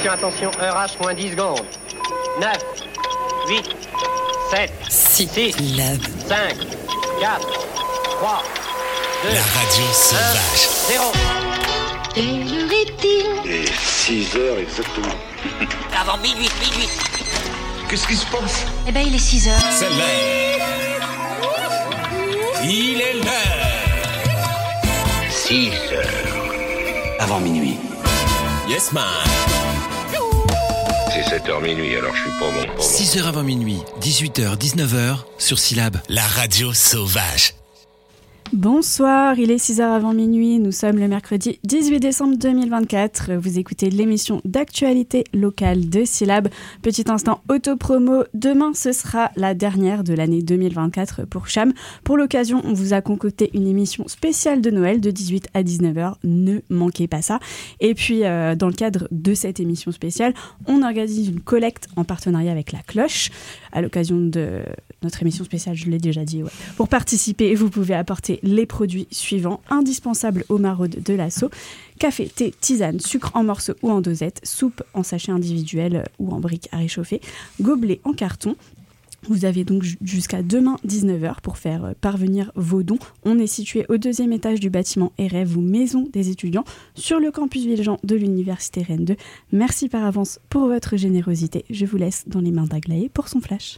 attention, heure H, moins 10 secondes. 9, 8, 7, 6, 5, 4, 3, 2, la radio sauvage. 0. Quelle heure est-il ? Et 6 heures exactement. Avant minuit. Qu'est-ce qui se passe ? Eh ben, il est 6 heures. C'est l'heure. Il est l'heure. 6 heures. Avant minuit. Yes, man. C'est 7h minuit, alors je suis pas bon. 6h avant minuit, 18h, 19h, sur Syllab, la radio sauvage. Bonsoir, il est 6h avant minuit, nous sommes le mercredi 18 décembre 2024. Vous écoutez l'émission d'actualité locale de Syllab. Petit instant autopromo, demain ce sera la dernière de l'année 2024 pour Cham. Pour l'occasion, on vous a concocté une émission spéciale de Noël de 18 à 19h, ne manquez pas ça. Et puis dans le cadre de cette émission spéciale, on organise une collecte en partenariat avec la Cloche à l'occasion de notre émission spéciale, je l'ai déjà dit. Ouais. Pour participer, vous pouvez apporter les produits suivants, indispensables aux maraudes de l'assaut: café, thé, tisane, sucre en morceaux ou en dosette, soupe en sachet individuel ou en briques à réchauffer, gobelet en carton. Vous avez donc jusqu'à demain 19h pour faire parvenir vos dons. On est situé au 2e étage du bâtiment REV ou Maison des étudiants sur le campus Villejean de l'Université Rennes 2. Merci par avance pour votre générosité. Je vous laisse dans les mains d'Aglaé pour son flash.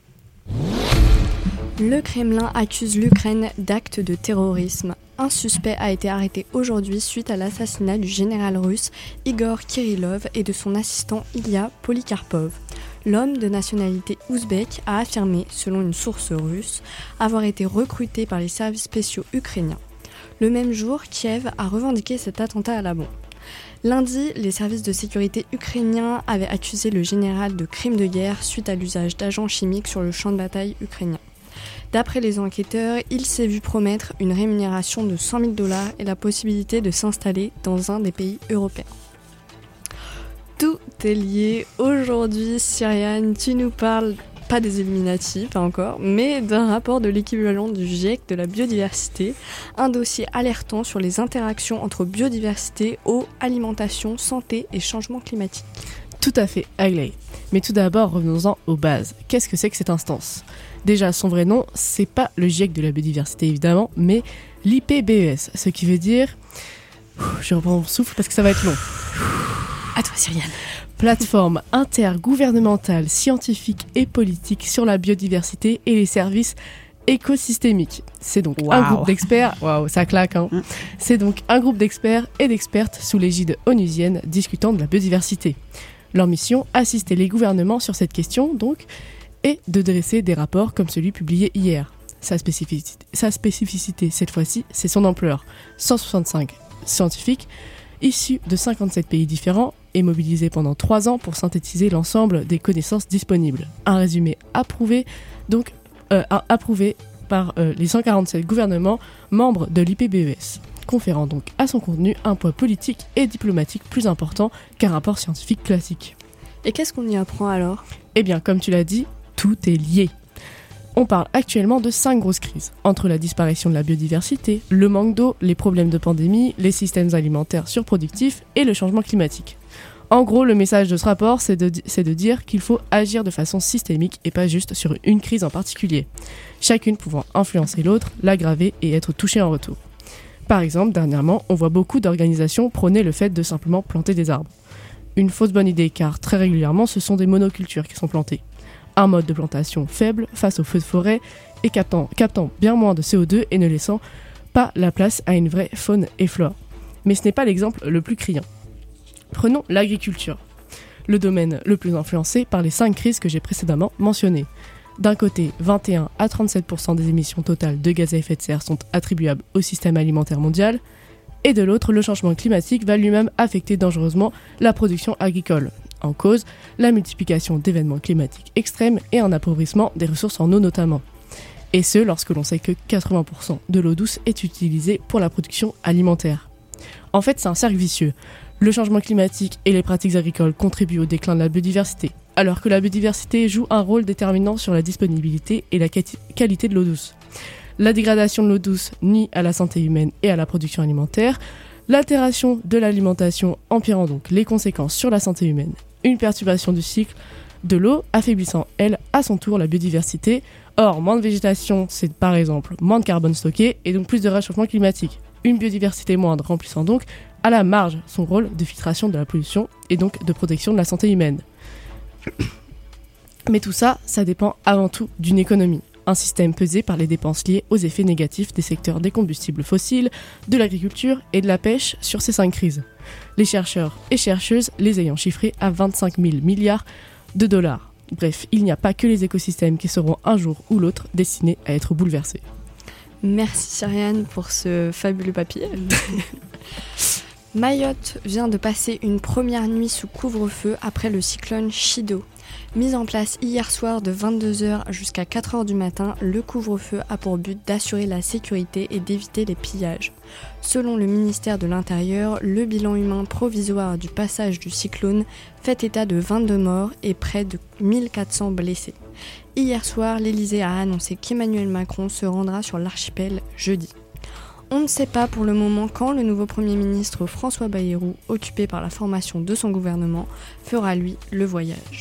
Le Kremlin accuse l'Ukraine d'actes de terrorisme. Un suspect a été arrêté aujourd'hui suite à l'assassinat du général russe Igor Kirillov et de son assistant Ilya Polikarpov. L'homme de nationalité ouzbek a affirmé, selon une source russe, avoir été recruté par les services spéciaux ukrainiens. Le même jour, Kiev a revendiqué cet attentat à la bombe. Lundi, les services de sécurité ukrainiens avaient accusé le général de crime de guerre suite à l'usage d'agents chimiques sur le champ de bataille ukrainien. D'après les enquêteurs, il s'est vu promettre une rémunération de $100 000 et la possibilité de s'installer dans un des pays européens. Tout est lié. Aujourd'hui, Cyriane, tu nous parles, pas des Illuminati, pas encore, mais d'un rapport de l'équivalent du GIEC de la biodiversité, un dossier alertant sur les interactions entre biodiversité, eau, alimentation, santé et changement climatique. Tout à fait, Aglaé. Mais tout d'abord, revenons-en aux bases. Qu'est-ce que c'est que cette instance ? Déjà, son vrai nom, c'est pas le GIEC de la biodiversité évidemment, mais l'IPBES, ce qui veut dire... Je reprends mon souffle parce que ça va être long. À toi, Cyriane. Plateforme intergouvernementale, scientifique et politique sur la biodiversité et les services écosystémiques. C'est donc un groupe d'experts... Waouh, ça claque, hein. C'est donc un groupe d'experts et d'expertes sous l'égide onusienne discutant de la biodiversité. Leur mission, assister les gouvernements sur cette question, donc, et de dresser des rapports comme celui publié hier. Sa spécificité, cette fois-ci, c'est son ampleur. 165 scientifiques, issus de 57 pays différents, et mobilisés pendant 3 ans pour synthétiser l'ensemble des connaissances disponibles. Un résumé approuvé par les 147 gouvernements membres de l'IPBES, conférant donc à son contenu un poids politique et diplomatique plus important qu'un rapport scientifique classique. Et qu'est-ce qu'on y apprend alors ? Eh bien, comme tu l'as dit, tout est lié. On parle actuellement de 5 grosses crises, entre la disparition de la biodiversité, le manque d'eau, les problèmes de pandémie, les systèmes alimentaires surproductifs et le changement climatique. En gros, le message de ce rapport, c'est de dire qu'il faut agir de façon systémique et pas juste sur une crise en particulier, chacune pouvant influencer l'autre, l'aggraver et être touchée en retour. Par exemple, dernièrement, on voit beaucoup d'organisations prôner le fait de simplement planter des arbres. Une fausse bonne idée car très régulièrement, ce sont des monocultures qui sont plantées. Un mode de plantation faible face aux feux de forêt et captant bien moins de CO2 et ne laissant pas la place à une vraie faune et flore. Mais ce n'est pas l'exemple le plus criant. Prenons l'agriculture, le domaine le plus influencé par les 5 crises que j'ai précédemment mentionnées. D'un côté, 21 à 37% des émissions totales de gaz à effet de serre sont attribuables au système alimentaire mondial, et de l'autre, le changement climatique va lui-même affecter dangereusement la production agricole. En cause, la multiplication d'événements climatiques extrêmes et un appauvrissement des ressources en eau notamment. Et ce, lorsque l'on sait que 80% de l'eau douce est utilisée pour la production alimentaire. En fait, c'est un cercle vicieux. Le changement climatique et les pratiques agricoles contribuent au déclin de la biodiversité, alors que la biodiversité joue un rôle déterminant sur la disponibilité et la qualité de l'eau douce. La dégradation de l'eau douce nuit à la santé humaine et à la production alimentaire. L'altération de l'alimentation empirant donc les conséquences sur la santé humaine. Une perturbation du cycle de l'eau affaiblissant, elle, à son tour, la biodiversité. Or, moins de végétation, c'est par exemple moins de carbone stocké et donc plus de réchauffement climatique. Une biodiversité moindre remplissant donc à la marge son rôle de filtration de la pollution et donc de protection de la santé humaine. Mais tout ça, ça dépend avant tout d'une économie. Un système pesé par les dépenses liées aux effets négatifs des secteurs des combustibles fossiles, de l'agriculture et de la pêche sur ces 5 crises. Les chercheurs et chercheuses les ayant chiffrés à 25 000 milliards de dollars. Bref, il n'y a pas que les écosystèmes qui seront un jour ou l'autre destinés à être bouleversés. Merci Cyriane pour ce fabuleux papier. Mayotte vient de passer une première nuit sous couvre-feu après le cyclone Chido. Mis en place hier soir de 22h jusqu'à 4h du matin, le couvre-feu a pour but d'assurer la sécurité et d'éviter les pillages. Selon le ministère de l'Intérieur, le bilan humain provisoire du passage du cyclone fait état de 22 morts et près de 1400 blessés. Hier soir, l'Elysée a annoncé qu'Emmanuel Macron se rendra sur l'archipel jeudi. On ne sait pas pour le moment quand le nouveau Premier ministre François Bayrou, occupé par la formation de son gouvernement, fera lui le voyage.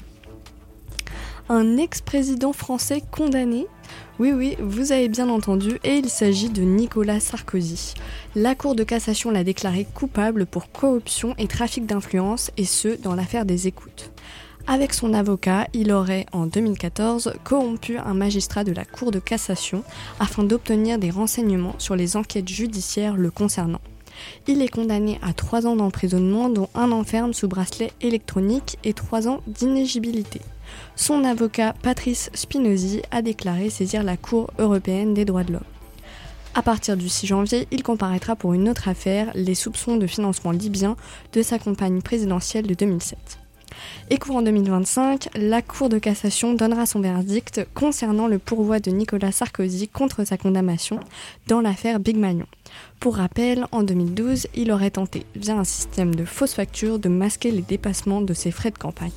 Un ex-président français condamné ? Oui, vous avez bien entendu, et il s'agit de Nicolas Sarkozy. La Cour de cassation l'a déclaré coupable pour corruption et trafic d'influence, et ce, dans l'affaire des écoutes. Avec son avocat, il aurait, en 2014, corrompu un magistrat de la Cour de cassation afin d'obtenir des renseignements sur les enquêtes judiciaires le concernant. Il est condamné à 3 ans d'emprisonnement, dont 1 an ferme sous bracelet électronique et 3 ans d'inéligibilité. Son avocat, Patrice Spinozzi, a déclaré saisir la Cour européenne des droits de l'homme. À partir du 6 janvier, il comparaîtra pour une autre affaire, les soupçons de financement libyen de sa campagne présidentielle de 2007. Et courant 2025, la Cour de cassation donnera son verdict concernant le pourvoi de Nicolas Sarkozy contre sa condamnation dans l'affaire Big Magnon. Pour rappel, en 2012, il aurait tenté, via un système de fausses factures, de masquer les dépassements de ses frais de campagne.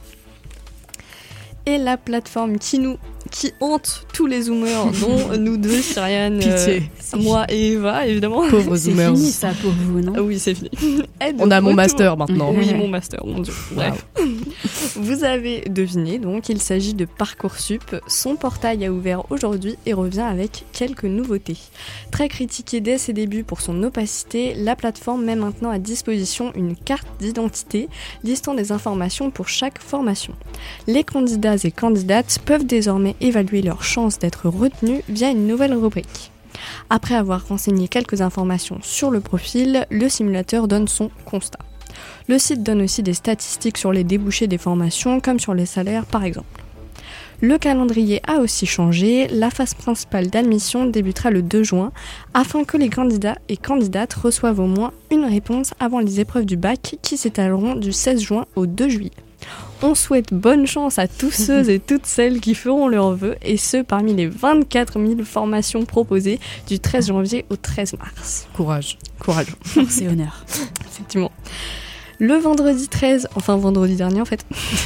Et la plateforme qui hante tous les zoomers, dont nous deux, Cyriane, moi et Eva, évidemment. Pauvres zoomers. C'est fini ça pour vous, non ? Oui, c'est fini. On a mon master maintenant. Oui, mon master, mon Dieu. Bref. Vous avez deviné, donc, il s'agit de Parcoursup. Son portail a ouvert aujourd'hui et revient avec quelques nouveautés. Très critiquée dès ses débuts pour son opacité, la plateforme met maintenant à disposition une carte d'identité listant des informations pour chaque formation. Les candidats et candidates peuvent désormais évaluer leurs chances d'être retenus via une nouvelle rubrique. Après avoir renseigné quelques informations sur le profil, le simulateur donne son constat. Le site donne aussi des statistiques sur les débouchés des formations, comme sur les salaires par exemple. Le calendrier a aussi changé, la phase principale d'admission débutera le 2 juin, afin que les candidats et candidates reçoivent au moins une réponse avant les épreuves du bac qui s'étaleront du 16 juin au 2 juillet. On souhaite bonne chance à tous ceux et toutes celles qui feront leurs vœux, et ce parmi les 24 000 formations proposées du 13 janvier au 13 mars. Courage. Force et honneur. Effectivement. Le vendredi 13, enfin vendredi dernier en fait,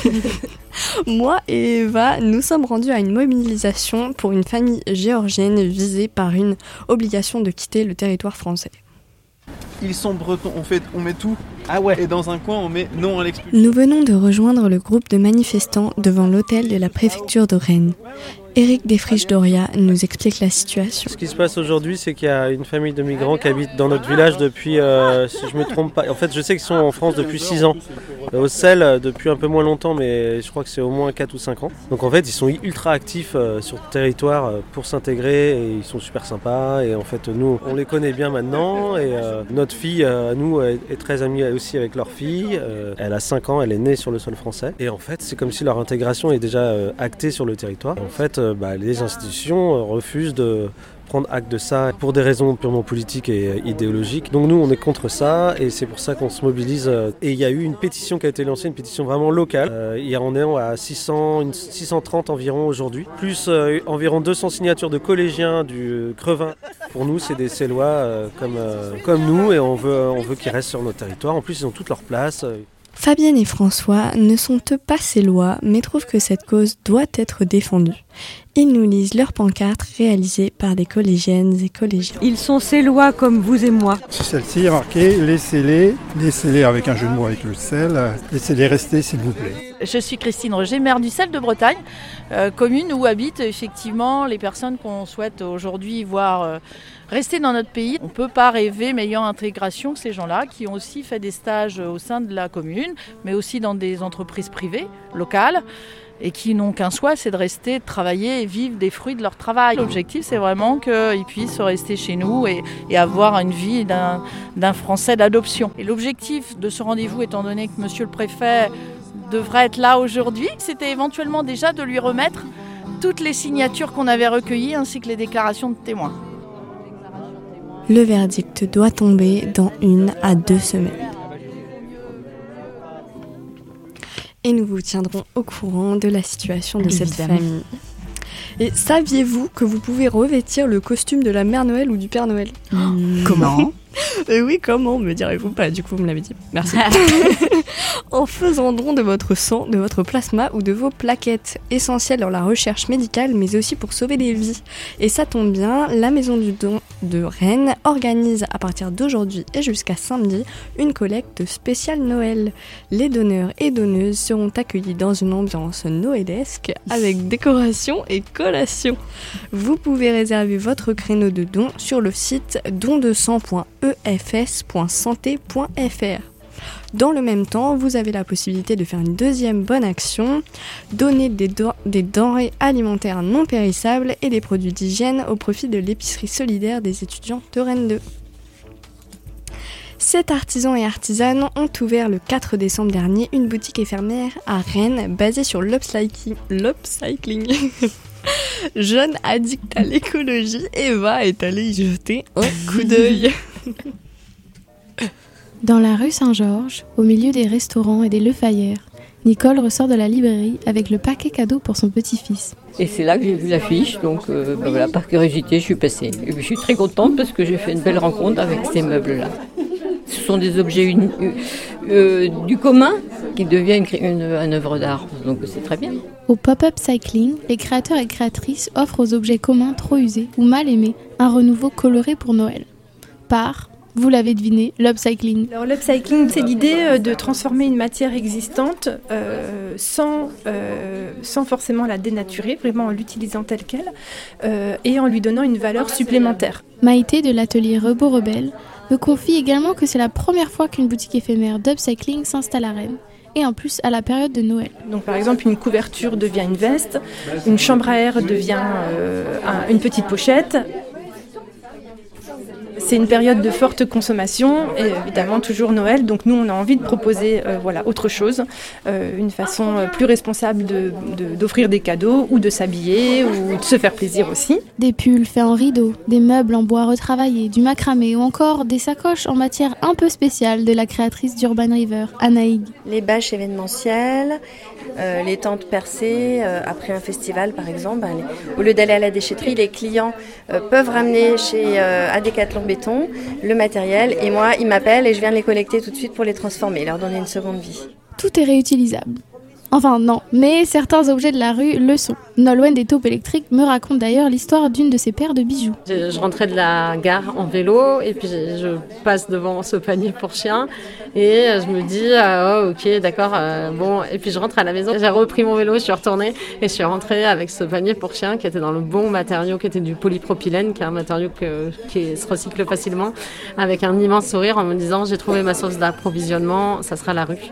moi et Eva, nous sommes rendus à une mobilisation pour une famille géorgienne visée par une obligation de quitter le territoire français. Ils sont bretons, on met tout. Ah ouais. Et dans un coin, on met non à l'expulsion. Nous venons de rejoindre le groupe de manifestants devant l'hôtel de la préfecture de Rennes. Éric Desfriches-Doria nous explique la situation. Ce qui se passe aujourd'hui, c'est qu'il y a une famille de migrants qui habite dans notre village depuis, si je me trompe pas, en fait je sais qu'ils sont en France depuis 6 ans. Au Sel depuis un peu moins longtemps, mais je crois que c'est au moins 4 ou 5 ans. Donc en fait ils sont ultra actifs sur le territoire pour s'intégrer et ils sont super sympas. Et en fait nous on les connaît bien maintenant et notre fille à nous est très amie aussi avec leur fille. Elle a 5 ans, elle est née sur le sol français. Et en fait c'est comme si leur intégration est déjà actée sur le territoire. En fait les institutions refusent de prendre acte de ça pour des raisons purement politiques et idéologiques. Donc nous on est contre ça et c'est pour ça qu'on se mobilise. Et il y a eu une pétition qui a été lancée, une pétition vraiment locale. Hier on est à 630 environ aujourd'hui, plus environ 200 signatures de collégiens du Crevin. Pour nous c'est des Célois comme nous et on veut qu'ils restent sur notre territoire. En plus ils ont toute leur place. Fabienne et François ne sont eux pas Célois, mais trouvent que cette cause doit être défendue. Ils nous lisent leurs pancartes réalisées par des collégiennes et collégiens. Ils sont Célois comme vous et moi. Sur celle-ci, il y a marqué « Laissez-les avec un jeu de mots avec le sel, laissez-les rester s'il vous plaît ». Je suis Christine Roger, maire du Sel de Bretagne, commune où habitent effectivement les personnes qu'on souhaite aujourd'hui voir rester dans notre pays. On ne peut pas rêver meilleure intégration que ces gens-là qui ont aussi fait des stages au sein de la commune, mais aussi dans des entreprises privées, locales, et qui n'ont qu'un souhait, c'est de rester, de travailler et vivre des fruits de leur travail. L'objectif, c'est vraiment qu'ils puissent rester chez nous et avoir une vie d'un Français d'adoption. Et l'objectif de ce rendez-vous, étant donné que Monsieur le Préfet devrait être là aujourd'hui, c'était éventuellement déjà de lui remettre toutes les signatures qu'on avait recueillies ainsi que les déclarations de témoins. Le verdict doit tomber dans 1 à 2 semaines. Et nous vous tiendrons au courant de la situation de cette famille. Et saviez-vous que vous pouvez revêtir le costume de la Mère Noël ou du Père Noël ? Comment ? Oui, comment, me direz-vous pas ? Du coup, vous me l'avez dit. Merci. En faisant don de votre sang, de votre plasma ou de vos plaquettes, essentielles dans la recherche médicale, mais aussi pour sauver des vies. Et ça tombe bien, la Maison du Don de Rennes organise à partir d'aujourd'hui et jusqu'à samedi une collecte spéciale Noël. Les donneurs et donneuses seront accueillis dans une ambiance noëlesque avec décoration et collation. Vous pouvez réserver votre créneau de don sur le site dondesang.efs.santé.fr. Dans le même temps, vous avez la possibilité de faire une deuxième bonne action, donner des denrées alimentaires non périssables et des produits d'hygiène au profit de l'épicerie solidaire des étudiants de Rennes 2. 7 artisans et artisanes ont ouvert le 4 décembre dernier une boutique éphémère à Rennes basée sur l'upcycling. Jeune addict à l'écologie, Eva est allée y jeter un coup d'œil. Dans la rue Saint-Georges, au milieu des restaurants et des Lefayère, Nicole ressort de la librairie avec le paquet cadeau pour son petit-fils. Et c'est là que j'ai vu l'affiche, donc voilà, par curiosité, je suis passée. Et je suis très contente parce que j'ai fait une belle rencontre avec ces meubles-là. Ce sont des objets du commun qui deviennent une œuvre d'art, donc c'est très bien. Au Pop-Up Cycling, les créateurs et créatrices offrent aux objets communs trop usés ou mal aimés un renouveau coloré pour Noël. Vous l'avez deviné, l'upcycling. Alors l'upcycling, c'est l'idée de transformer une matière existante sans forcément la dénaturer, vraiment en l'utilisant telle qu'elle, et en lui donnant une valeur supplémentaire. Maïté de l'atelier Rebot Rebelle me confie également que c'est la première fois qu'une boutique éphémère d'upcycling s'installe à Rennes. Et en plus à la période de Noël. Donc par exemple, une couverture devient une veste, une chambre à air devient une petite pochette. C'est une période de forte consommation et évidemment toujours Noël, donc nous on a envie de proposer autre chose, une façon plus responsable d'offrir des cadeaux ou de s'habiller ou de se faire plaisir aussi. Des pulls faits en rideau, des meubles en bois retravaillé, du macramé ou encore des sacoches en matière un peu spéciale de la créatrice d'Urban River, Anaïg. Les bâches événementielles, les tentes percées après un festival par exemple, au lieu d'aller à la déchetterie, les clients peuvent ramener à Decathlon Béton le matériel et moi ils m'appellent et je viens les collecter tout de suite pour les transformer, leur donner une seconde vie. Tout est réutilisable. Enfin non, mais certains objets de la rue le sont. Nolwenn des taupes électriques me raconte d'ailleurs l'histoire d'une de ses paires de bijoux. Je rentrais de la gare en vélo et puis je passe devant ce panier pour chien et je me dis ok d'accord bon, et puis je rentre à la maison. J'ai repris mon vélo, je suis retournée et je suis rentrée avec ce panier pour chien qui était dans le bon matériau, qui était du polypropylène, qui est un matériau qui se recycle facilement, avec un immense sourire en me disant j'ai trouvé ma source d'approvisionnement, ça sera la rue.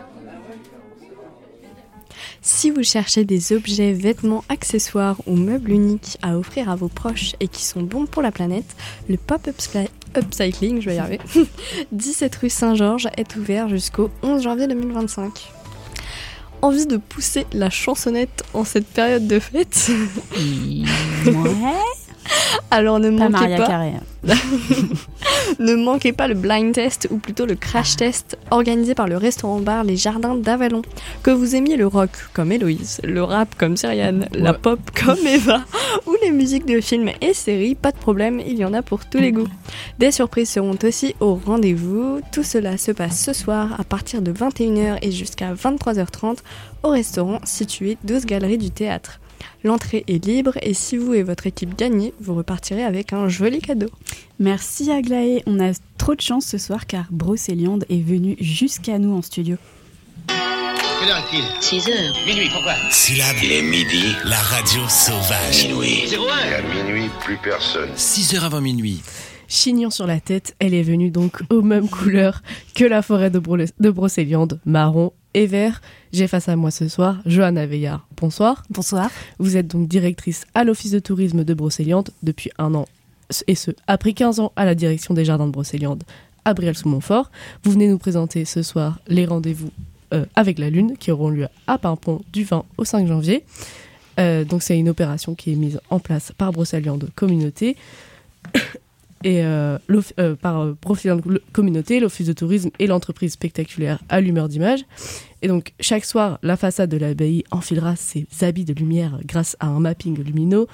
Si vous cherchez des objets, vêtements, accessoires ou meubles uniques à offrir à vos proches et qui sont bons pour la planète, le Pop-Up Cycling, je vais y arriver, 17 rue Saint-Georges est ouvert jusqu'au 11 janvier 2025. Envie de pousser la chansonnette en cette période de fête ? Ouais. Alors ne manquez pas. Carré. Ne manquez pas le blind test ou plutôt le crash test organisé par le restaurant-bar Les Jardins d'Avallon. Que vous aimiez le rock comme Héloïse, le rap comme Cyriane, la pop comme Eva ou les musiques de films et séries, pas de problème, il y en a pour tous les goûts. Des surprises seront aussi au rendez-vous. Tout cela se passe ce soir à partir de 21h et jusqu'à 23h30 au restaurant situé 12 Galeries du Théâtre. L'entrée est libre et si vous et votre équipe gagnez, vous repartirez avec un joli cadeau. Merci Aglaé, on a trop de chance ce soir car Brocéliande est venu jusqu'à nous en studio. Quelle heure est-il ? 6h. Minuit, pourquoi ? Syllabe. Il est midi. La radio sauvage. Minuit. 01. Et à minuit, plus personne. 6h avant minuit. Chignon sur la tête, elle est venue donc aux mêmes couleurs que la forêt de Brocéliande, marron et vert. J'ai face à moi ce soir Johanna Veillard. Bonsoir. Bonsoir. Vous êtes donc directrice à l'office de tourisme de Brocéliande depuis 1 an, et ce, après 15 ans à la direction des jardins de Brocéliande à Brielle-sous-Montfort. Vous venez nous présenter ce soir les rendez-vous avec la Lune qui auront lieu à Paimpont du 20 au 5 janvier. Donc c'est une opération qui est mise en place par Brocéliande Communauté et par Brocéliande Communauté, l'office de tourisme et l'entreprise spectaculaire Allumeur d'images. Et donc chaque soir, la façade de l'abbaye enfilera ses habits de lumière grâce à un mapping lumineux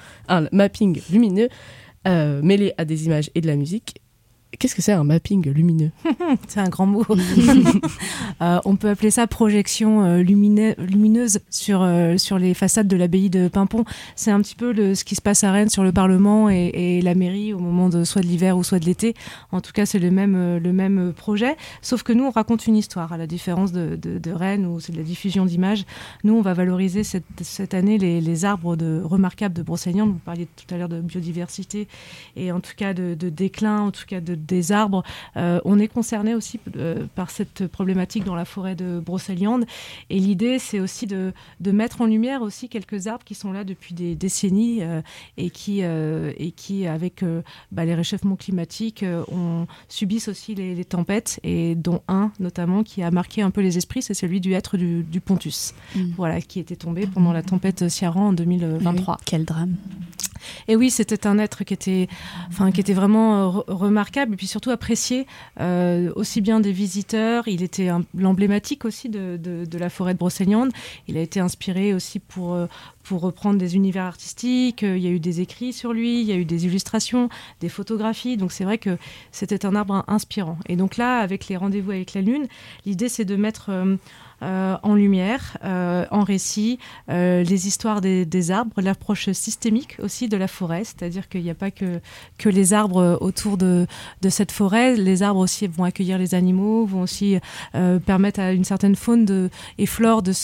mêlé à des images et de la musique. Qu'est-ce que c'est un mapping lumineux ? C'est un grand mot. On peut appeler ça projection lumineuse sur les façades de l'abbaye de Paimpont. C'est un petit peu ce qui se passe à Rennes sur le Parlement et la mairie au moment soit de l'hiver ou soit de l'été. En tout cas, c'est le même projet. Sauf que nous, on raconte une histoire, à la différence de Rennes où c'est de la diffusion d'images. Nous, on va valoriser cette année les arbres remarquables de Brocéliande. Vous parliez tout à l'heure de biodiversité et en tout cas de déclin, en tout cas des arbres. On est concerné aussi par cette problématique dans la forêt de Brocéliande. Et l'idée, c'est aussi de mettre en lumière aussi quelques arbres qui sont là depuis des décennies et qui avec les réchauffements climatiques, subissent aussi les tempêtes, et dont un notamment qui a marqué un peu les esprits, c'est celui du hêtre du Pontus, voilà, qui était tombé pendant la tempête Ciarán en 2023. Oui, quel drame. Et oui, c'était un être qui était vraiment remarquable et puis surtout apprécié aussi bien des visiteurs. Il était l'emblématique aussi de la forêt de Brocéliande. Il a été inspiré aussi pour reprendre des univers artistiques. Il y a eu des écrits sur lui, il y a eu des illustrations, des photographies. Donc c'est vrai que c'était un arbre inspirant. Et donc là, avec les rendez-vous avec la Lune, l'idée c'est de mettre en lumière, en récit, les histoires des arbres, l'approche systémique aussi de la forêt, c'est-à-dire qu'il n'y a pas que les arbres autour de cette forêt. Les arbres aussi vont accueillir les animaux, vont aussi permettre à une certaine faune et flore de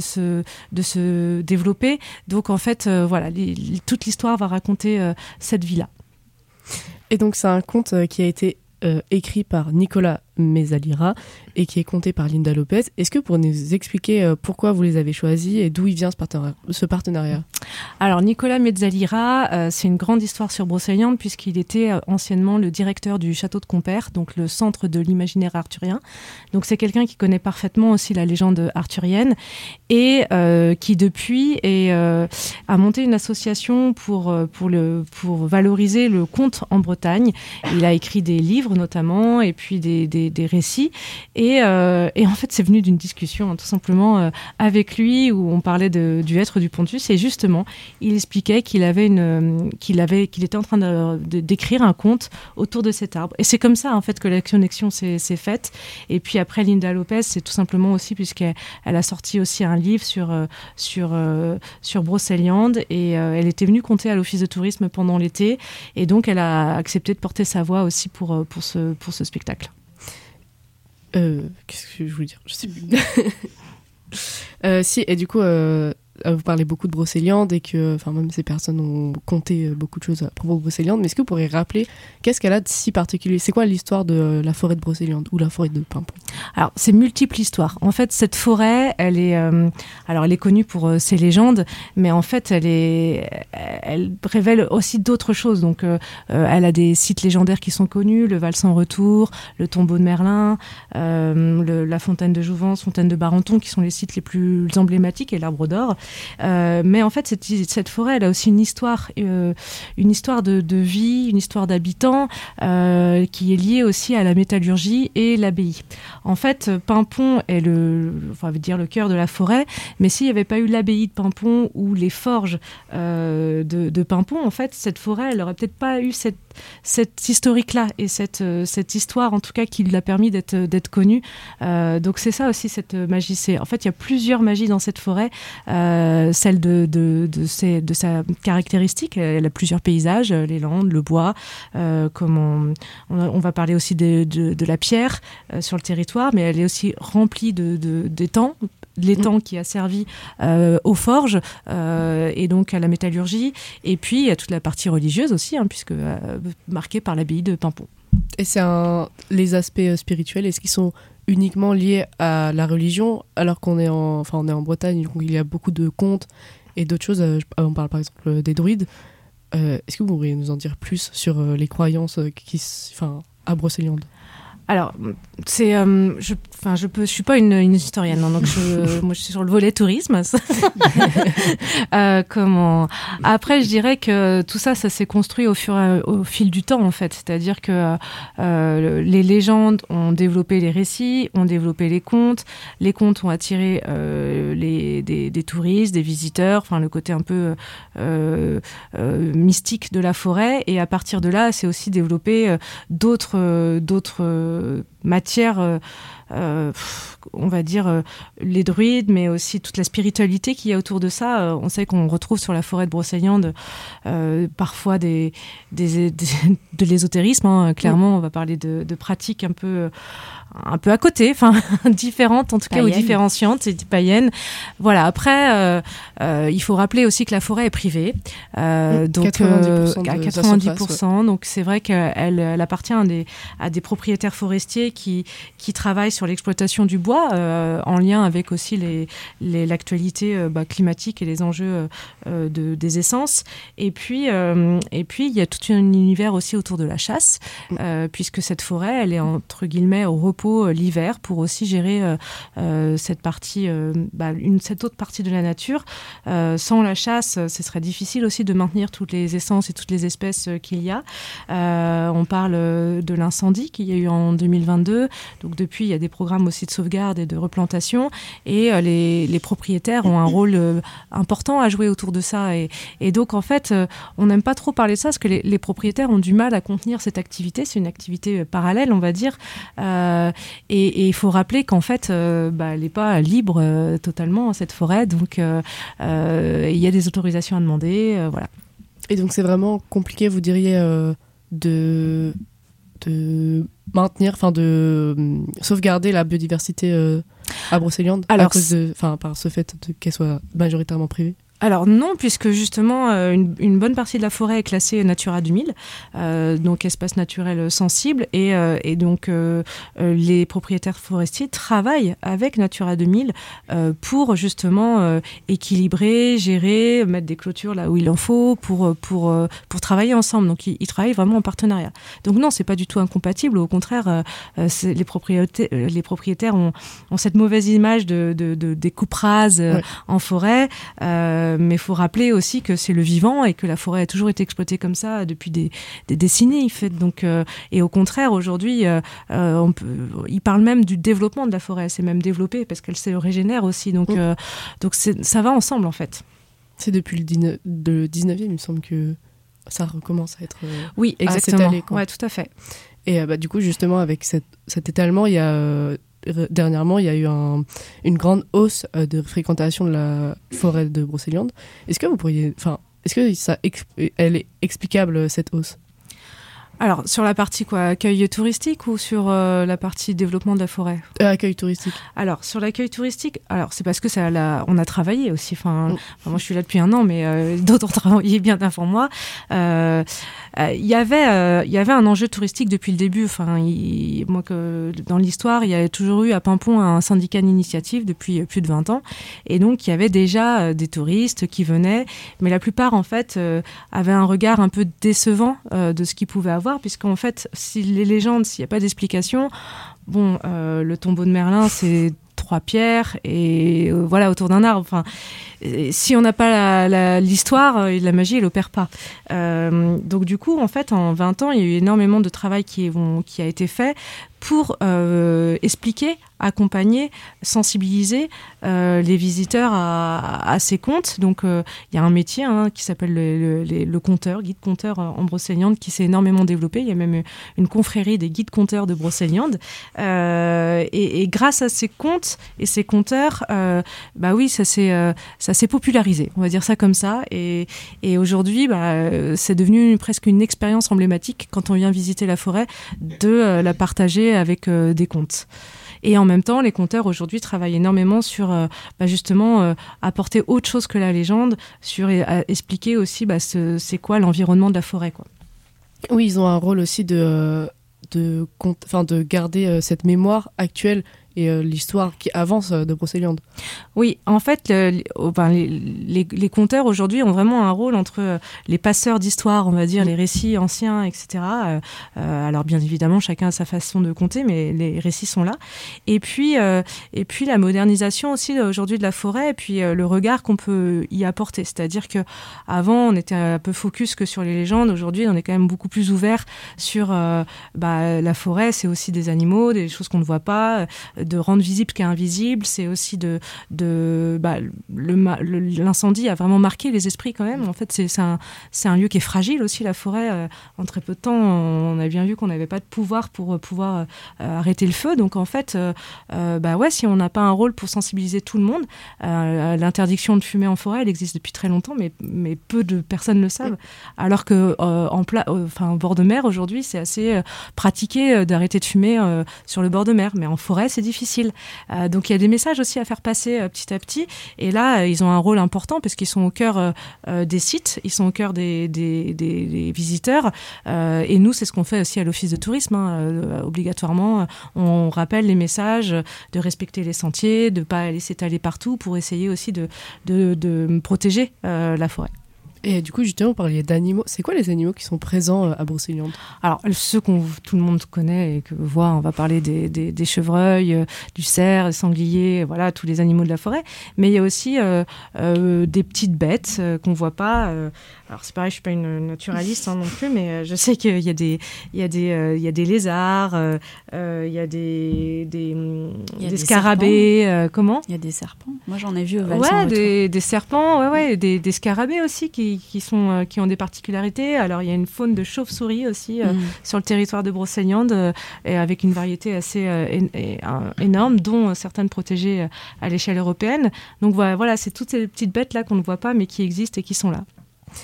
se développer. Donc en fait, toute l'histoire va raconter cette vie-là. Et donc c'est un conte qui a été écrit par Nicolas Mezzalira et qui est conté par Linda Lopez. Est-ce que vous pourriez nous expliquer pourquoi vous les avez choisis et d'où il vient ce partenariat ? Alors Nicolas Mezzalira, c'est une grande histoire sur Brocéliande puisqu'il était anciennement le directeur du château de Compère, donc le centre de l'imaginaire arthurien. Donc c'est quelqu'un qui connaît parfaitement aussi la légende arthurienne et qui depuis a monté une association pour valoriser le conte en Bretagne. Il a écrit des livres notamment et puis des récits et en fait c'est venu d'une discussion tout simplement avec lui où on parlait du hêtre du Pontus et justement il expliquait qu'il était en train d'écrire un conte autour de cet arbre et c'est comme ça en fait que la connexion s'est faite. Et puis après Linda Lopez, c'est tout simplement aussi puisqu'elle a sorti aussi un livre sur Brocéliande et elle était venue conter à l'office de tourisme pendant l'été et donc elle a accepté de porter sa voix aussi pour ce spectacle. Qu'est-ce que je voulais dire ? Je sais plus. Si, et du coup, vous parlez beaucoup de Brocéliande et que même ces personnes ont conté beaucoup de choses à propos de Brocéliande, mais est-ce que vous pourriez rappeler qu'est-ce qu'elle a de si particulier ? C'est quoi l'histoire de la forêt de Brocéliande ou la forêt de Paimpont ? Alors, c'est multiples histoires. En fait, cette forêt, elle est connue pour ses légendes, mais en fait, elle révèle aussi d'autres choses. Donc, elle a des sites légendaires qui sont connus, le Val sans retour, le tombeau de Merlin, la fontaine de Jouvence, fontaine de Barenton, qui sont les sites les plus emblématiques, et l'arbre d'or. Mais en fait, cette forêt, elle a aussi une histoire de vie, une histoire d'habitants qui est liée aussi à la métallurgie et l'abbaye. En fait, Paimpont est le cœur de la forêt, mais s'il n'y avait pas eu l'abbaye de Paimpont ou les forges de Paimpont, en fait, cette forêt, elle n'aurait peut-être pas eu cette cette historique-là et cette histoire, en tout cas, qui lui a permis d'être connue. Donc c'est ça aussi, cette magie. En fait, il y a plusieurs magies dans cette forêt. Celle de sa caractéristique. Elle a plusieurs paysages, les landes, le bois. On va parler aussi de la pierre sur le territoire, mais elle est aussi remplie d'étangs. L'étang qui a servi aux forges et donc à la métallurgie. Et puis, il y a toute la partie religieuse aussi, puisque marquée par l'abbaye de Paimpont. Et c'est les aspects spirituels, est-ce qu'ils sont uniquement liés à la religion, alors qu'on est en Bretagne, donc il y a beaucoup de contes et d'autres choses. On parle par exemple des druides. Est-ce que vous pourriez nous en dire plus sur les croyances à Brocéliande ? Alors, je suis pas une historienne, donc moi je suis sur le volet tourisme. Après, je dirais que tout ça s'est construit au fil du temps en fait. C'est-à-dire que les légendes ont développé les récits, ont développé les contes. Les contes ont attiré des touristes, des visiteurs, le côté un peu mystique de la forêt. Et à partir de là, c'est aussi développé d'autres matières, on va dire les druides, mais aussi toute la spiritualité qu'il y a autour de ça. On sait qu'on retrouve sur la forêt de Brocéliande parfois de l'ésotérisme. Clairement, on va parler de pratiques un peu à côté, différentes en tout cas, ou différenciantes, et païennes. Voilà. Après, il faut rappeler aussi que la forêt est privée, donc 90% à 90%. Donc c'est vrai qu'elle appartient à des propriétaires forestiers qui travaillent sur l'exploitation du bois, en lien avec aussi l'actualité climatique et les enjeux des essences. Et puis il y a tout un univers aussi autour de la chasse, puisque cette forêt, elle est entre guillemets au repos l'hiver pour aussi gérer cette partie, cette autre partie de la nature. Sans la chasse, ce serait difficile aussi de maintenir toutes les essences et toutes les espèces qu'il y a. On parle de l'incendie qu'il y a eu en 2022. Donc depuis, il y a des programmes aussi de sauvegarde et de replantation. Et les propriétaires ont un rôle important à jouer autour de ça. Et donc, en fait, on n'aime pas trop parler de ça parce que les propriétaires ont du mal à contenir cette activité. C'est une activité parallèle, on va dire. Et il faut rappeler qu'en fait, elle n'est pas libre totalement, cette forêt. Donc, il y a des autorisations à demander. Voilà. Et donc, c'est vraiment compliqué, vous diriez, de maintenir, de sauvegarder la biodiversité à Brocéliande par ce fait qu'elle soit majoritairement privée? Alors non, puisque justement une bonne partie de la forêt est classée Natura 2000, donc espace naturel sensible, et donc les propriétaires forestiers travaillent avec Natura 2000 pour justement équilibrer, gérer, mettre des clôtures là où il en faut pour travailler ensemble. Donc ils travaillent vraiment en partenariat. Donc non, c'est pas du tout incompatible. Au contraire, les propriétaires ont cette mauvaise image des coupes rases en forêt. Mais il faut rappeler aussi que c'est le vivant et que la forêt a toujours été exploitée comme ça depuis des décennies. Donc, et au contraire, aujourd'hui, ils parlent même du développement de la forêt. Elle s'est même développée parce qu'elle se régénère aussi. Donc ça va ensemble, en fait. C'est depuis le 19e, il me semble que ça recommence à être oui, exactement. S'étaler, quoi. Ouais, tout à fait. Et du coup, justement, avec cet étalement, il y a... Dernièrement, il y a eu une grande hausse de fréquentation de la forêt de Brocéliande. Est-ce que elle est explicable, cette hausse? Alors, sur la partie accueil touristique ou sur la partie développement de la forêt? Accueil touristique. Alors, sur l'accueil touristique, c'est parce que on a travaillé aussi. Moi, je suis là depuis 1 an, mais d'autres ont travaillé bien avant moi. Il y avait un enjeu touristique depuis le début. Dans l'histoire, il y a toujours eu à Paimpont un syndicat d'initiative depuis plus de 20 ans. Et donc, il y avait déjà des touristes qui venaient, mais la plupart, en fait, avaient un regard un peu décevant de ce qu'ils pouvaient avoir, puisqu'en fait, les légendes, s'il n'y a pas d'explication, le tombeau de Merlin, c'est 3 pierres et autour d'un arbre. Si on n'a pas l'histoire, la magie, elle opère pas. Donc du coup, en fait, en 20 ans, il y a eu énormément de travail qui a été fait pour expliquer, accompagner, sensibiliser les visiteurs à ces contes. Donc il y a un métier qui s'appelle le conteur, guide conteur en Brocéliande, qui s'est énormément développé. Il y a même une confrérie des guides conteurs de Brocéliande. Et grâce à ces contes et ces conteurs, ça s'est popularisé, on va dire ça comme ça. Et aujourd'hui, c'est devenu presque une expérience emblématique quand on vient visiter la forêt de la partager avec des contes. Et en même temps, les conteurs aujourd'hui travaillent énormément sur justement apporter autre chose que la légende, sur expliquer aussi c'est quoi l'environnement de la forêt, quoi. Oui, ils ont un rôle aussi de garder cette mémoire actuelle et l'histoire qui avance de Brocéliande. Oui, en fait, les conteurs aujourd'hui ont vraiment un rôle entre les passeurs d'histoire, on va dire, les récits anciens, etc. Alors bien évidemment, chacun a sa façon de conter, mais les récits sont là. Et puis la modernisation aussi aujourd'hui de la forêt, et puis le regard qu'on peut y apporter. C'est-à-dire que avant, on était un peu focus que sur les légendes. Aujourd'hui, on est quand même beaucoup plus ouvert sur la forêt. C'est aussi des animaux, des choses qu'on ne voit pas, de rendre visible ce qui est invisible. C'est aussi l'incendie a vraiment marqué les esprits quand même. En fait, c'est un lieu qui est fragile aussi, la forêt. En très peu de temps, on a bien vu qu'on n'avait pas de pouvoir pour pouvoir arrêter le feu. Donc en fait, si on n'a pas un rôle pour sensibiliser tout le monde, l'interdiction de fumer en forêt, elle existe depuis très longtemps, mais peu de personnes le savent. Alors que au bord de mer aujourd'hui, c'est assez pratiqué d'arrêter de fumer sur le bord de mer. Mais en forêt, c'est difficile. Donc il y a des messages aussi à faire passer petit à petit. Et là, ils ont un rôle important parce qu'ils sont au cœur des sites, ils sont au cœur des visiteurs. Et nous, c'est ce qu'on fait aussi à l'Office de tourisme. Obligatoirement, on rappelle les messages de respecter les sentiers, de ne pas aller s'étaler partout pour essayer aussi de protéger la forêt. Et du coup, justement, vous parliez d'animaux. C'est quoi les animaux qui sont présents à Brocéliande ? Alors, ceux tout le monde connaît et que voit, on va parler des chevreuils, du cerf, des sangliers, voilà, tous les animaux de la forêt. Mais il y a aussi des petites bêtes qu'on voit pas. Alors, c'est pareil, je suis pas une naturaliste non plus, mais je sais qu'il y a des lézards, il y a des scarabées. Comment ? Il y a des serpents. Moi, j'en ai vu au Val-Saint-Retour. Des serpents, des scarabées aussi qui ont des particularités. Alors, il y a une faune de chauves-souris aussi sur le territoire de Brocéliande, et avec une variété assez énorme, dont certaines protégées à l'échelle européenne. Donc voilà, c'est toutes ces petites bêtes-là qu'on ne voit pas, mais qui existent et qui sont là.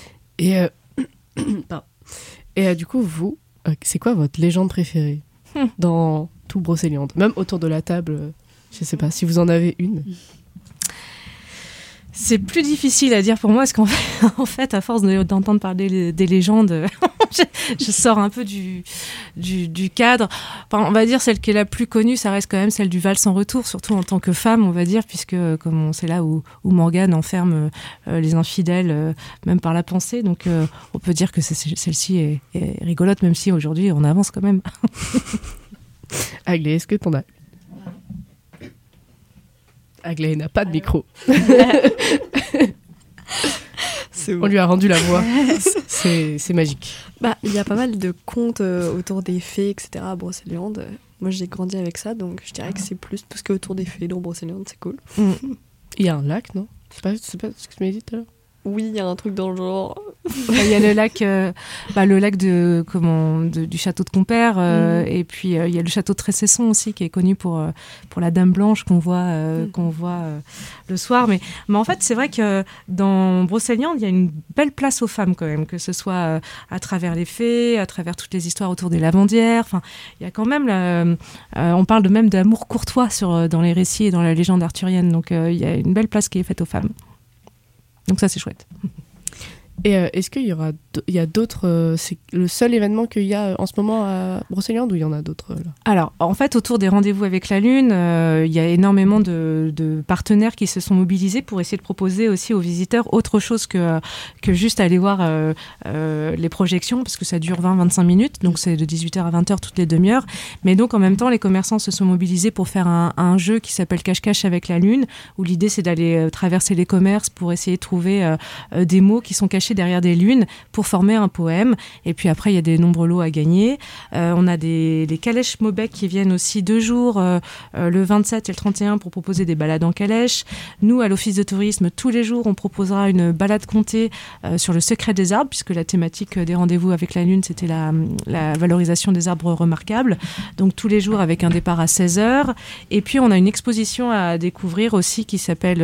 Et du coup, vous, c'est quoi votre légende préférée dans tout Brocéliande ? Même autour de la table, je ne sais pas si vous en avez une. C'est plus difficile à dire pour moi, parce qu'en fait, à force d'entendre parler des légendes, je sors un peu du cadre. Enfin, on va dire celle qui est la plus connue, ça reste quand même celle du Val-Saint-Retour, surtout en tant que femme, on va dire, puisque c'est là où Morgane enferme les infidèles, même par la pensée. Donc, on peut dire que celle-ci est rigolote, même si aujourd'hui, on avance quand même. Aglé, est-ce que t'en as ? Aglé n'a pas de micro. On lui a rendu la voix. C'est magique. Il y a pas mal de contes autour des fées, etc. à Brocéliande. Moi, j'ai grandi avec ça, donc je dirais que c'est plus tout ce qui est autour des fées dans Brocéliande, c'est cool. Il y a un lac, non ? C'est pas ce que tu m'as dit tout à l'heure ? Oui, il y a un truc dans le genre. Il y a le lac du château de Compère, et puis il y a le château de Tressesson aussi, qui est connu pour la Dame Blanche qu'on voit le soir. Mais en fait, c'est vrai que dans Brocéliande, il y a une belle place aux femmes quand même, que ce soit à travers les fées, à travers toutes les histoires autour des lavandières. Enfin, il y a quand même on parle même d'amour courtois dans les récits et dans la légende arthurienne. Donc il y a une belle place qui est faite aux femmes. Donc ça, c'est chouette. Et est-ce qu'il y a d'autres... c'est le seul événement qu'il y a en ce moment à Brocéliande, ou il y en a d'autres là ? Alors, en fait, autour des rendez-vous avec la Lune, il y a énormément de partenaires qui se sont mobilisés pour essayer de proposer aussi aux visiteurs autre chose que juste aller voir les projections, parce que ça dure 20-25 minutes, donc c'est de 18h à 20h toutes les demi-heures. Mais donc, en même temps, les commerçants se sont mobilisés pour faire un jeu qui s'appelle Cache-Cache avec la Lune, où l'idée, c'est d'aller traverser les commerces pour essayer de trouver des mots qui sont cachés caché derrière des lunes pour former un poème. Et puis après, il y a des nombreux lots à gagner. On a les calèches Maubec qui viennent aussi 2 jours, le 27 et le 31, pour proposer des balades en calèche. Nous, à l'Office de tourisme, tous les jours, on proposera une balade comptée sur le secret des arbres, puisque la thématique des rendez-vous avec la Lune, c'était la valorisation des arbres remarquables. Donc tous les jours avec un départ à 16h. Et puis on a une exposition à découvrir aussi qui s'appelle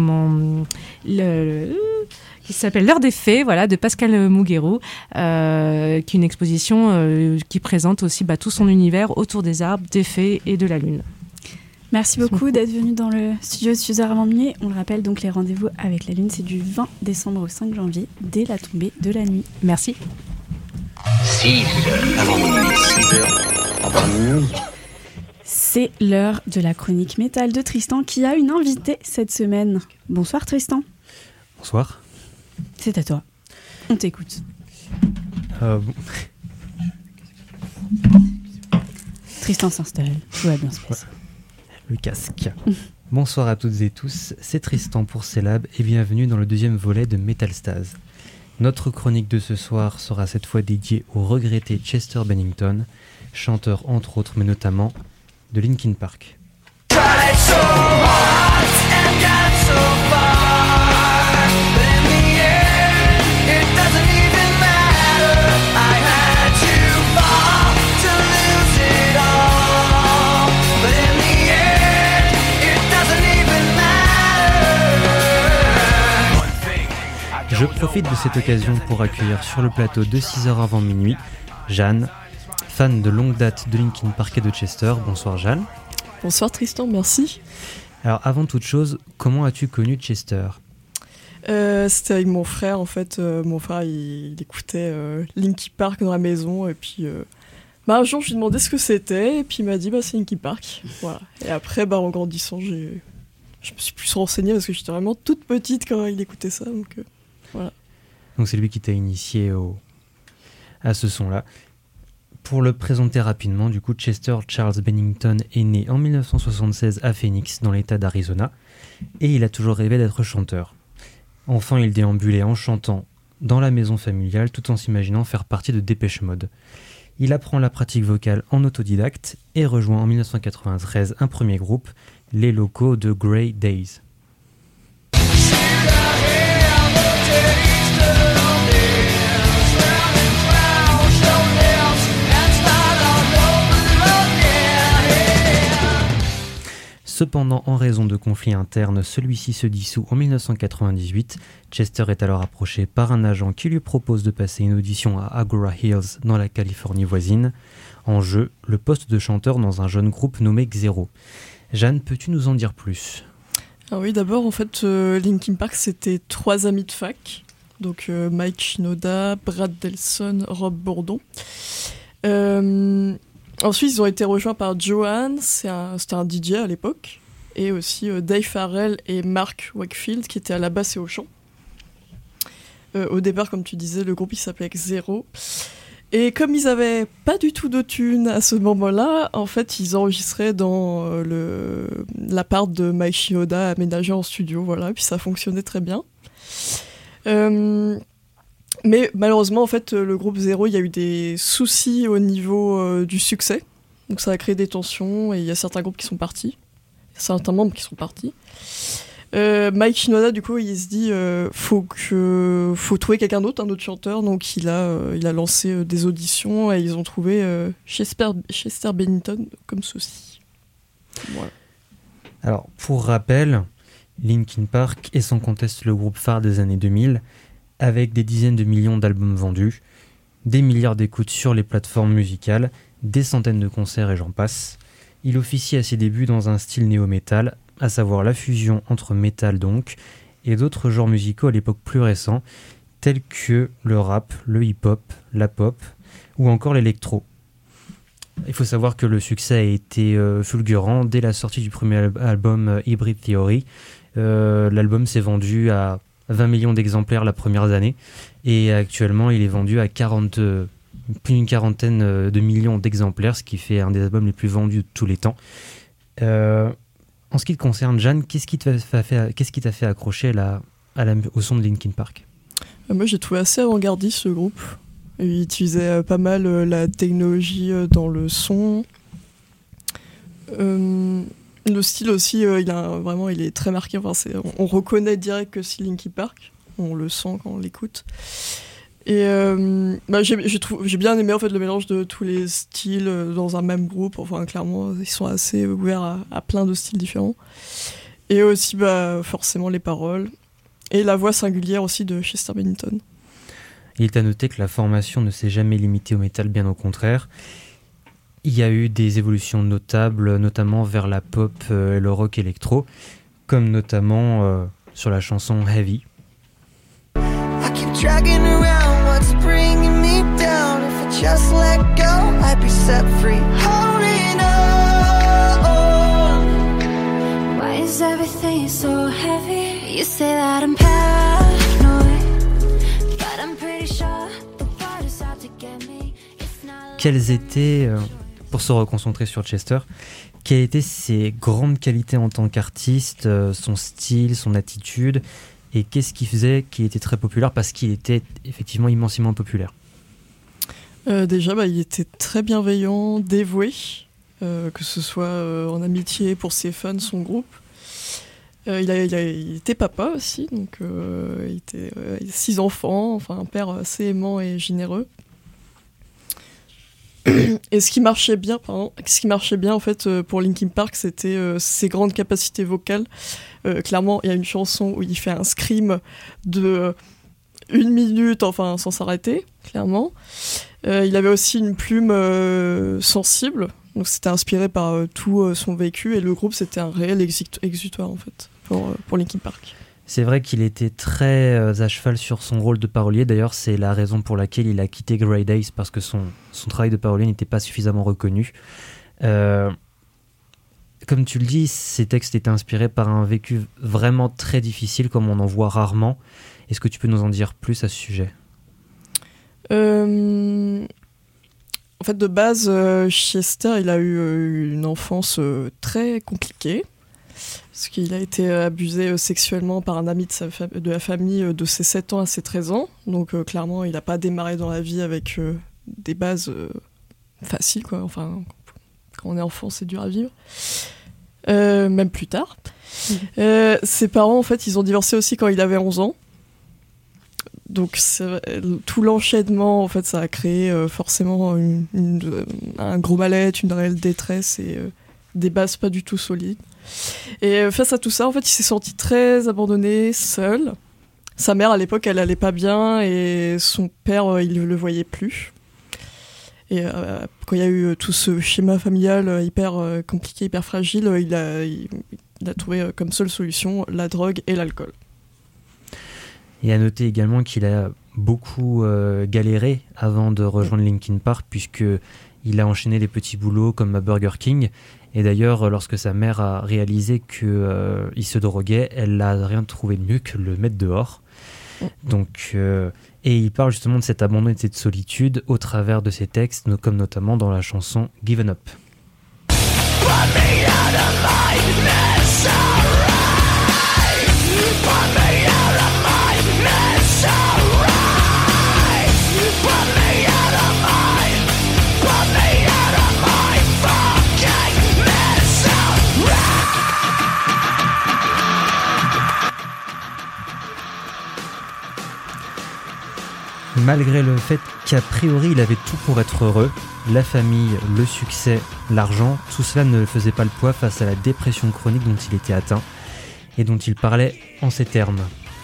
qui s'appelle L'heure des fées, voilà, de Pascal Mouguero, qui est une exposition qui présente aussi tout son univers autour des arbres, des fées et de la Lune. Merci beaucoup d'être venu dans le studio de Suzanne avant minuit. On le rappelle, donc les rendez-vous avec la Lune, c'est du 20 décembre au 5 janvier, dès la tombée de la nuit. Merci. 6 avant minuit. 6 heures avant minuit. C'est l'heure de la chronique métal de Tristan qui a une invitée cette semaine. Bonsoir Tristan. Bonsoir. C'est à toi. On t'écoute. Tristan s'installe. Tout va bien se passer. Le casque. Bonsoir à toutes et tous, c'est Tristan pour Célab et bienvenue dans le 2e volet de Metalstase. Notre chronique de ce soir sera cette fois dédiée au regretté Chester Bennington, chanteur entre autres mais notamment de Linkin Park. Je profite de cette occasion pour accueillir sur le plateau de 6h avant minuit Jeanne, fan de longue date de Linkin Park et de Chester. Bonsoir Jeanne. Bonsoir Tristan, merci. Alors avant toute chose, comment as-tu connu Chester ? C'était avec mon frère en fait. Mon frère il écoutait Linkin Park dans la maison et puis un jour je lui ai demandé ce que c'était et puis il m'a dit c'est Linkin Park. Voilà. Et après en grandissant je me suis plus renseignée parce que j'étais vraiment toute petite quand il écoutait ça donc voilà. Donc c'est lui qui t'a initié à ce son-là. Pour le présenter rapidement, du coup, Chester Charles Bennington est né en 1976 à Phoenix, dans l'État d'Arizona, et il a toujours rêvé d'être chanteur. Enfant, il déambulait en chantant dans la maison familiale, tout en s'imaginant faire partie de Depeche Mode. Il apprend la pratique vocale en autodidacte et rejoint en 1993 un premier groupe, les locaux de Grey Days. Cependant, en raison de conflits internes, celui-ci se dissout en 1998. Chester est alors approché par un agent qui lui propose de passer une audition à Agora Hills, dans la Californie voisine. En jeu, le poste de chanteur dans un jeune groupe nommé Xero. Jeanne, peux-tu nous en dire plus ? Ah oui, d'abord, en fait, Linkin Park, c'était 3 amis de fac. Donc Mike Shinoda, Brad Delson, Rob Bourdon. Ensuite, ils ont été rejoints par Johan, c'était un DJ à l'époque, et aussi Dave Farrell et Mark Wakefield qui étaient à la basse et au chant. Au départ, comme tu disais, le groupe il s'appelait Xero. Et comme ils n'avaient pas du tout de thunes à ce moment-là, en fait, ils enregistraient dans l'appart de Mike Shinoda aménagé en studio, voilà, et puis ça fonctionnait très bien. Mais malheureusement, en fait, le groupe Xero, il y a eu des soucis au niveau du succès. Donc ça a créé des tensions et il y a certains groupes qui sont partis. Certains membres qui sont partis. Mike Shinoda, du coup, il se dit faut trouver quelqu'un d'autre, un autre chanteur. Donc il a lancé des auditions et ils ont trouvé Chester Bennington comme ceci. Voilà. Alors, pour rappel, Linkin Park est sans conteste le groupe phare des années 2000, avec des dizaines de millions d'albums vendus, des milliards d'écoutes sur les plateformes musicales, des centaines de concerts et j'en passe. Il officie à ses débuts dans un style néo-metal, à savoir la fusion entre métal donc, et d'autres genres musicaux à l'époque plus récents, tels que le rap, le hip-hop, la pop, ou encore l'électro. Il faut savoir que le succès a été fulgurant dès la sortie du premier album Hybrid Theory. L'album s'est vendu à 20 millions d'exemplaires la première année et actuellement il est vendu à plus d'une quarantaine de millions d'exemplaires, ce qui fait un des albums les plus vendus de tous les temps. En ce qui te concerne, Jeanne, qu'est-ce qui t'a fait accrocher au son de Linkin Park ? Moi, j'ai trouvé assez avant-gardiste ce groupe. Il utilisait pas mal la technologie dans le son. Le style aussi, il est très marqué. Enfin, on reconnaît direct que c'est Linkin Park. On le sent quand on l'écoute. Et j'ai bien aimé en fait le mélange de tous les styles dans un même groupe. Enfin, clairement, ils sont assez ouverts à plein de styles différents. Et aussi, forcément, les paroles. Et la voix singulière aussi de Chester Bennington. Il est à noter que la formation ne s'est jamais limitée au métal, bien au contraire. Il y a eu des évolutions notables, notamment vers la pop et le rock électro, comme notamment sur la chanson Heavy. I keep dragging around what's bringing me down. If I just let go, I'd be set free. Holding on. Why is everything so heavy? You say that I'm paranoid, but I'm pretty sure the water's out to get me. Quelles étaient, pour se reconcentrer sur Chester, quelles étaient ses grandes qualités en tant qu'artiste, son style, son attitude, et qu'est-ce qui faisait qu'il était très populaire, parce qu'il était effectivement immensément populaire? Déjà, il était très bienveillant, dévoué, que ce soit en amitié pour ses fans, son groupe. Il était papa aussi, donc il était 6 enfants, enfin un père assez aimant et généreux. Et ce qui marchait bien en fait pour Linkin Park, c'était ses grandes capacités vocales. Clairement, il y a une chanson où il fait un scream de 1 minute, enfin sans s'arrêter, clairement. Il avait aussi une plume sensible, donc c'était inspiré par tout son vécu, et le groupe c'était un réel exutoire en fait pour Linkin Park. C'est vrai qu'il était très à cheval sur son rôle de parolier. D'ailleurs, c'est la raison pour laquelle il a quitté Grey Days, parce que son travail de parolier n'était pas suffisamment reconnu. Comme tu le dis, ces textes étaient inspirés par un vécu vraiment très difficile, comme on en voit rarement. Est-ce que tu peux nous en dire plus à ce sujet ? En fait, de base, Chester, il a eu une enfance très compliquée. Parce qu'il a été abusé sexuellement par un ami de la famille de ses 7 ans à ses 13 ans. Donc clairement, il n'a pas démarré dans la vie avec des bases faciles, quoi. Enfin, quand on est enfant, c'est dur à vivre. Même plus tard. Ses parents, en fait, ils ont divorcé aussi quand il avait 11 ans. Donc tout l'enchaînement, en fait, ça a créé forcément un gros mal-être, une réelle détresse et des bases pas du tout solides. Et face à tout ça, en fait, il s'est senti très abandonné, seul. Sa mère, à l'époque, elle allait pas bien, et son père, il le voyait plus. Et quand il y a eu tout ce schéma familial hyper compliqué, hyper fragile, il a trouvé comme seule solution la drogue et l'alcool. Et à noter également qu'il a beaucoup galéré avant de rejoindre Linkin Park, puisqu'il a enchaîné des petits boulots comme à Burger King. Et d'ailleurs, lorsque sa mère a réalisé qu'il se droguait, elle n'a rien trouvé de mieux que le mettre dehors. Donc, et il parle justement de cet abandon et de cette solitude au travers de ses textes, comme notamment dans la chanson Given Up. Malgré le fait qu'a priori il avait tout pour être heureux, la famille, le succès, l'argent, tout cela ne faisait pas le poids face à la dépression chronique dont il était atteint et dont il parlait en ces termes.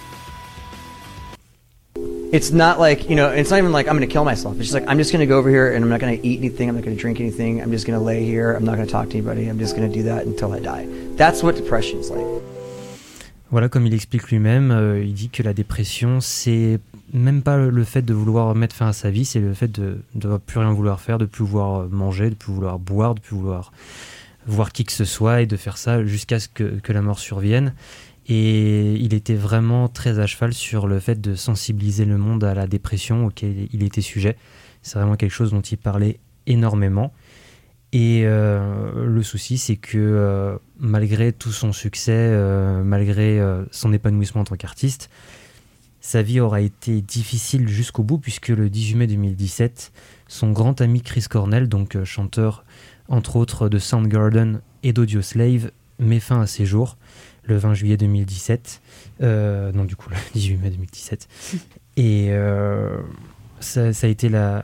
It's not like, it's not even like I'm going to kill myself. It's just like I'm just going to go over here and I'm not going to eat anything, I'm not going to drink anything, I'm just going to lay here, I'm not going to talk to anybody, I'm just going to do that until I die. That's what depression is like. Voilà, comme il explique lui-même, il dit que la dépression, c'est même pas le fait de vouloir mettre fin à sa vie, c'est le fait de ne plus rien vouloir faire, de plus vouloir manger, de plus vouloir boire, de plus vouloir voir qui que ce soit, et de faire ça jusqu'à ce que la mort survienne. Et il était vraiment très à cheval sur le fait de sensibiliser le monde à la dépression auquel il était sujet. C'est vraiment quelque chose dont il parlait énormément. Et le souci, c'est que malgré tout son succès, malgré son épanouissement en tant qu'artiste, Sa vie aura été difficile jusqu'au bout puisque le 18 mai 2017, son grand ami Chris Cornell, donc chanteur entre autres de Soundgarden et d'Audioslave, met fin à ses jours le 20 juillet 2017. Non, du coup, le 18 mai 2017. Et ça a été le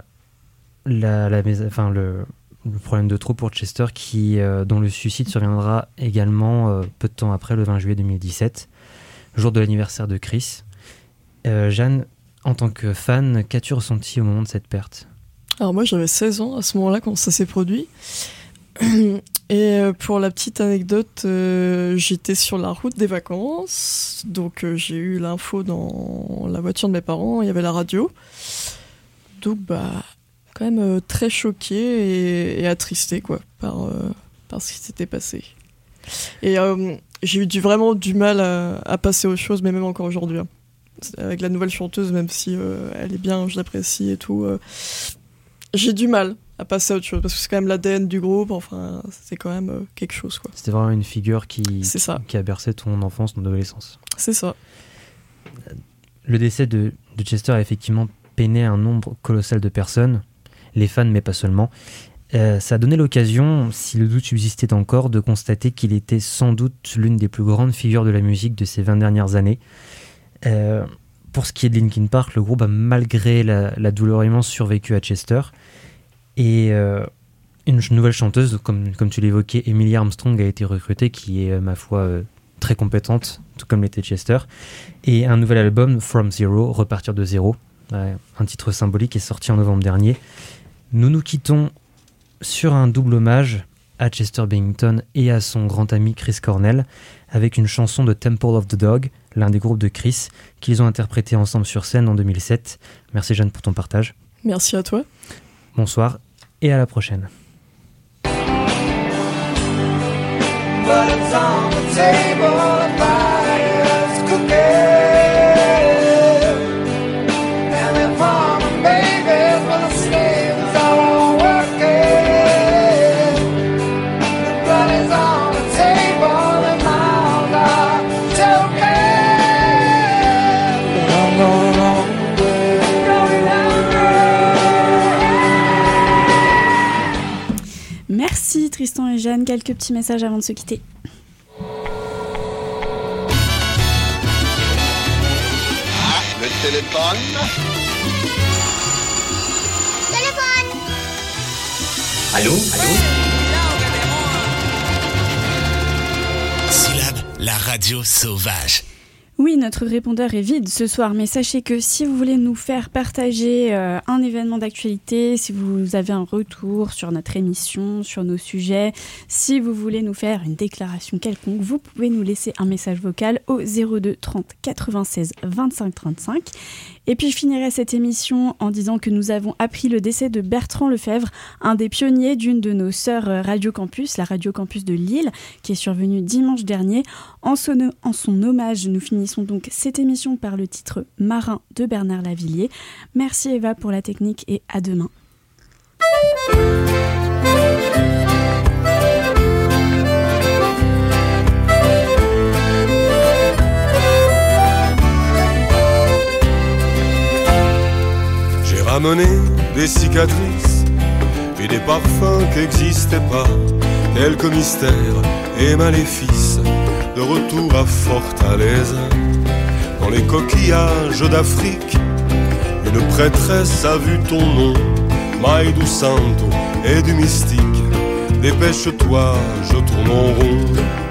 problème de trop pour Chester, dont le suicide surviendra également peu de temps après, le 20 juillet 2017, jour de l'anniversaire de Chris. Jeanne, en tant que fan, qu'as-tu ressenti au moment de cette perte ? Alors moi j'avais 16 ans à ce moment-là quand ça s'est produit. Et pour la petite anecdote, j'étais sur la route des vacances, donc j'ai eu l'info dans la voiture de mes parents, il y avait la radio. Donc quand même très choqué et attristé quoi, par ce qui s'était passé. Et j'ai eu vraiment du mal à passer aux choses, mais même encore aujourd'hui. Hein. Avec la nouvelle chanteuse, même si elle est bien, je l'apprécie et tout, j'ai du mal à passer à autre chose, parce que c'est quand même l'ADN du groupe, enfin, c'est quand même quelque chose, quoi. C'était vraiment une figure qui a bercé ton enfance, ton adolescence. C'est ça. Le décès de Chester a effectivement peiné un nombre colossal de personnes, les fans, mais pas seulement. Ça a donné l'occasion, si le doute subsistait encore, de constater qu'il était sans doute l'une des plus grandes figures de la musique de ces 20 dernières années. Pour ce qui est de Linkin Park, le groupe a malgré la douleur immense survécu à Chester. Et une nouvelle chanteuse, comme tu l'évoquais, Emily Armstrong, a été recrutée, qui est, ma foi, très compétente, tout comme l'était Chester. Et un nouvel album, From Zero, Repartir de zéro, un titre symbolique, est sorti en novembre dernier. Nous nous quittons sur un double hommage à Chester Bennington et à son grand ami Chris Cornell, avec une chanson de Temple of the Dog, l'un des groupes de Chris, qu'ils ont interprété ensemble sur scène en 2007. Merci Jeanne pour ton partage. Merci à toi. Bonsoir et à la prochaine. But it's on the table, the fire's cooking, and they're farming babies while the slaves are all working. The blood is on the table, and mouths are choking. But I'm going on Merci Tristan et Jeanne, quelques petits messages avant de se quitter. Le téléphone. Allô? Syllabe, la radio sauvage. Oui, notre répondeur est vide ce soir, mais sachez que si vous voulez nous faire partager un événement d'actualité, si vous avez un retour sur notre émission, sur nos sujets, si vous voulez nous faire une déclaration quelconque, vous pouvez nous laisser un message vocal au 02 30 96 25 35. Et puis je finirai cette émission en disant que nous avons appris le décès de Bertrand Lefebvre, un des pionniers d'une de nos sœurs Radio Campus, la Radio Campus de Lille, qui est survenue dimanche dernier. En son hommage, nous finissons donc cette émission par le titre Marin de Bernard Lavilliers. Merci Eva pour la technique et à demain. J'ai ramené des cicatrices et des parfums qui n'existaient pas, quelques mystères et maléfices, de retour à Fortaleza. Dans les coquillages d'Afrique, une prêtresse a vu ton nom, Maï du Santo et du mystique. Dépêche-toi, je tourne en rond.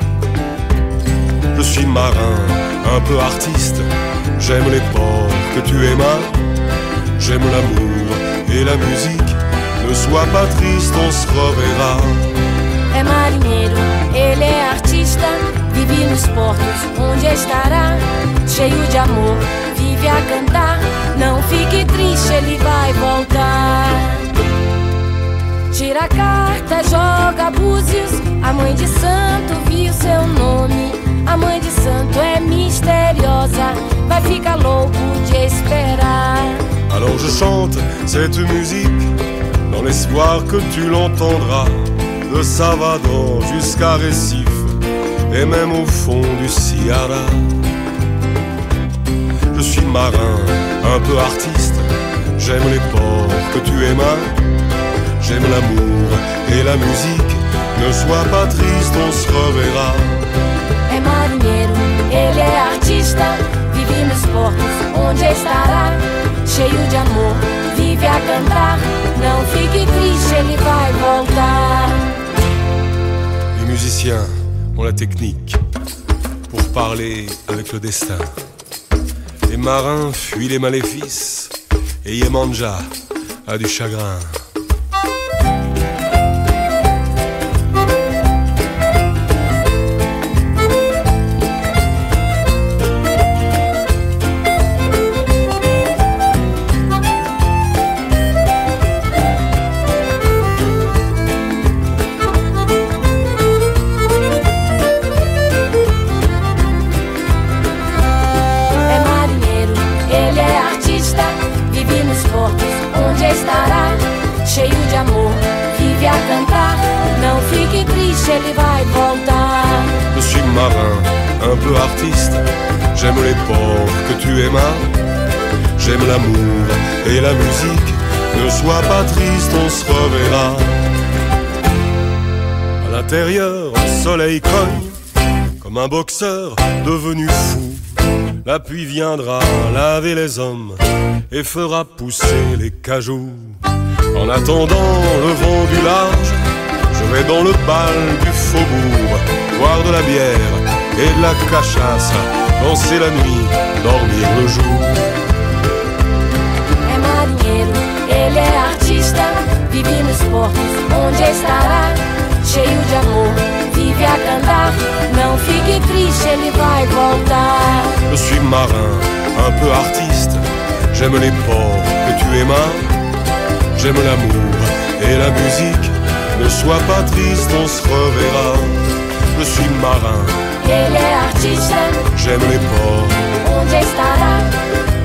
Je suis marin, un peu artiste, j'aime les ports que tu aimas. J'aime l'amour et la musique, ne sois pas triste, on se reverra. É marinheiro, ele é artista, vive nos portos onde estará. Cheio de amor, vive a cantar. Não fique triste, ele vai voltar. Tira a carta, joga búzios. A mãe de santo viu seu nome. A mãe de santo é misteriosa, vai ficar louco de esperar. Alors je chante cette musique dans l'espoir que tu l'entendras, de Salvador jusqu'à Recife et même au fond du Ceará. Je suis marin, un peu artiste. J'aime les ports que tu aimas. J'aime l'amour et la musique. Ne sois pas triste, on se reverra. É marinheiro, ele é artista. Vive nos portos, onde estará. Cheio de amor, vive a cantar. Não fique triste, ele vai voltar. Les musiciens ont la technique pour parler avec le destin. Les marins fuient les maléfices et Yemanja a du chagrin. Cheio de amor, vive a cantar. Não fique triste, ele vai voltar. Je suis marin, un peu artiste. J'aime les ports que tu aimas. J'aime l'amour et la musique. Ne sois pas triste, on se reverra. À l'intérieur, le soleil cogne comme un boxeur devenu fou. La pluie viendra laver les hommes et fera pousser les cajoux. En attendant le vent du large, je vais dans le bal du faubourg, boire de la bière et de la cachaça, danser la nuit, dormir le jour. É marinheiro, ele é artista, vive nos portos, onde estará? Cheio de amor, vive a cantar. Não fique triste, ele vai voltar. Je suis marin, un peu artiste. J'aime les ports que tu aimas. J'aime l'amour et la musique. Ne sois pas triste, on se reverra. Je suis marin, ele é artista. J'aime les ports, onde estará?